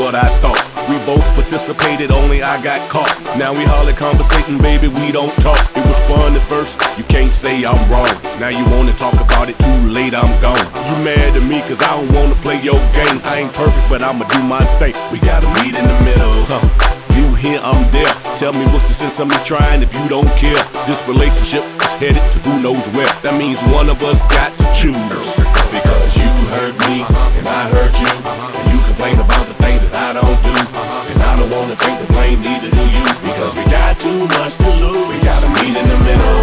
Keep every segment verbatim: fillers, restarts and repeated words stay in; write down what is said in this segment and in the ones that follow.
what I thought. We both participated, only I got caught. Now we hardly conversating, baby, we don't talk. It was fun at first, you can't say I'm wrong. Now you wanna talk about it, too late, I'm gone. You mad at me cause I don't wanna play your game. I ain't perfect, but I'ma do my thing. We gotta meet in the middle, huh? You here, I'm there. Tell me what's the sense of me trying if you don't care. This relationship is headed to who knows where. That means one of us got to choose. Because you hurt me, and I hurt you, and you complain about the things that I don't do, and I don't wanna take the blame, neither do you. Because we got too much to lose. We gotta meet in the middle,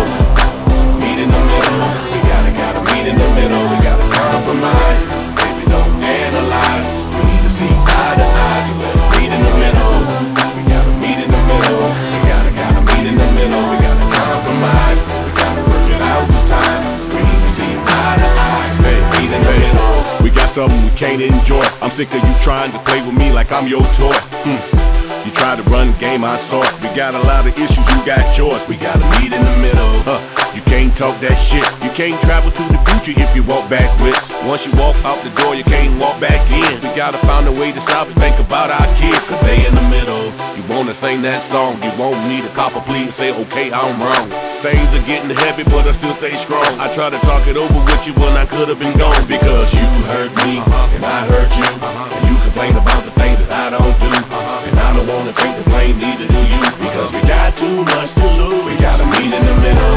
meet in the middle. We gotta, gotta meet in the middle. We gotta compromise, baby, don't analyze. We need to see eye to eye, so let's meet in the middle. We gotta meet in the middle. We gotta, gotta meet in the middle. We gotta compromise. We gotta work it out this time. We need to see eye to eye, so let's meet in the middle. We got something we can't enjoy. I'm sick of you trying to play with me like I'm your toy. Hmm. You try to run game, I saw it. We got a lot of issues, you got yours. We gotta meet in the middle. Huh. You can't talk that shit. You can't travel to the future if you walk backwards. Once you walk out the door, you can't walk back in. We gotta find a way to stop and think about our kids, cause they in the middle. You wanna sing that song, you won't need a cop or plea and say, okay, I'm wrong. Things are getting heavy, but I still stay strong. I try to talk it over with you when I could've been gone. Because you hurt me, and I hurt you, and you complain about the things that I don't do, and I don't wanna take the blame, neither do you. Because we got too much to lose. We gotta meet in the middle,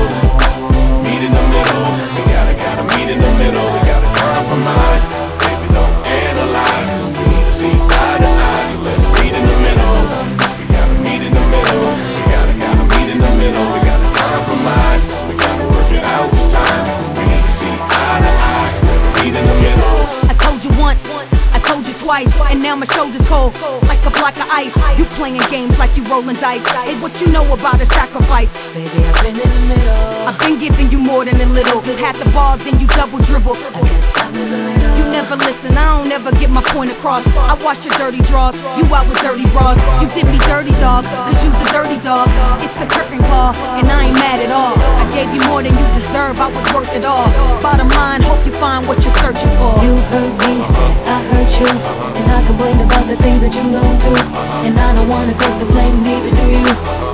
meet in the middle. We gotta, gotta meet in the middle. We gotta compromise, baby, don't analyze. We need to see eye to eye, so let's meet in the middle. We gotta meet in the middle. We gotta, gotta meet in the middle. We gotta compromise. We gotta work it out this time. We need to see eye to eye, so let's meet in the middle. I told you once, I told you twice, and now my shoulders cold like a block of ice. You playing games like you rolling dice. Hey, what you know about a sacrifice? Baby, I've been in the middle. I've been giving you more than a little. Had the ball, then you double dribble. I guess that was a little. You never listen, I don't ever get my point across. I wash your dirty drawers, you out with dirty bras. You did me dirty, dog, cause you's a dirty dog. It's a curtain call, and I ain't mad at all. I gave you more than you deserve, I was worth it all. Bottom line, hope you find what you're searching for. You hurt me, said I hurt you, and I complain about the things that you don't do, and I don't wanna take the blame, neither do you.